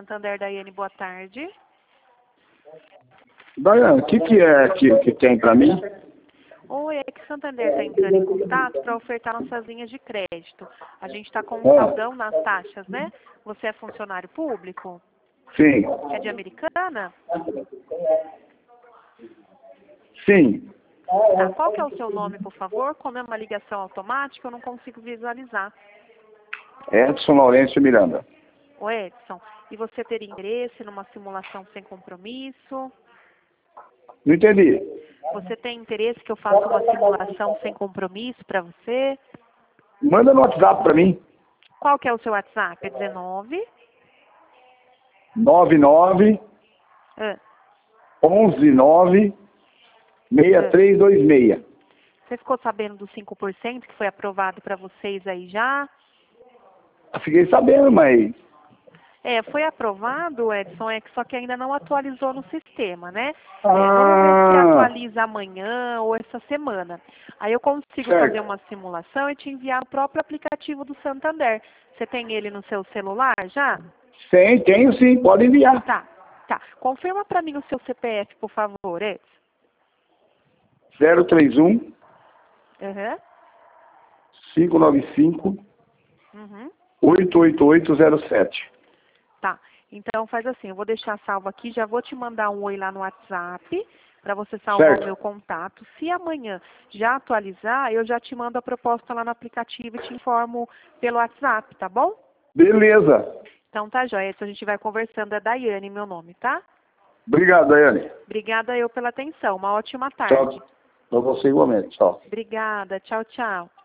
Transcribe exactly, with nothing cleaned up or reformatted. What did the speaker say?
Santander, Daiane, boa tarde. Daiane, o que, que é que, que tem para mim? Oi, é que Santander está entrando em contato para ofertar nossas linhas de crédito. A gente está com um É. saldão nas taxas, né? Você é funcionário público? Sim. É de Americana? Sim. Tá, qual que é o seu nome, por favor? Como é uma ligação automática, eu não consigo visualizar. Edson Lourenço Miranda. Ô Edson, e você teria interesse numa simulação sem compromisso? Não entendi. Você tem interesse que eu faça uma simulação sem compromisso para você? Manda no WhatsApp para mim. Qual que é o seu WhatsApp? É dezenove? nove nove Ah, onze nove seis três dois seis. você ficou sabendo dos cinco por cento que foi aprovado para vocês aí já? Fiquei sabendo, mas... É, foi aprovado, Edson, é que só que ainda não atualizou no sistema, né? É, Ah, normalmente se atualiza amanhã ou essa semana. Aí eu consigo certo. fazer uma simulação e te enviar o próprio aplicativo do Santander. Você tem ele no seu celular já? Sim, tenho sim, pode enviar. Tá, tá. Confirma para mim o seu C P F, por favor, Edson. zero três um, Uhum. cinco nove cinco, Uhum. oito oito oito zero sete. Tá. Então faz assim, eu vou deixar salvo aqui, já vou te mandar um oi lá no WhatsApp para você salvar Certo. o meu contato. Se amanhã já atualizar, eu já te mando a proposta lá no aplicativo e te informo pelo WhatsApp, tá bom? Beleza. Então tá, joia. Então a gente vai conversando. É Daiane, meu nome, tá? Obrigado, Daiane. Obrigada eu pela atenção. Uma ótima tarde. Tchau. Para você igualmente. Tchau. Obrigada. Tchau, tchau.